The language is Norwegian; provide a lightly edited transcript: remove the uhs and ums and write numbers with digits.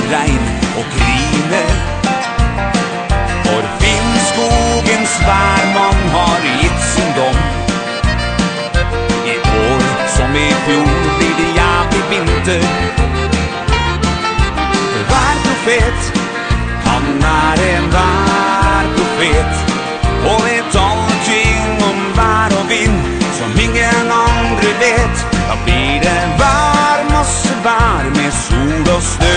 regn og griner. For Finnskogens værmann har gitt sin dom. I år som i fjor blir det jævlig vinter. For hver profet, han en værprofet, og vet alle ting om vær og vind som ingen andre vet. Da blir det vær, masse vær med sol og snø.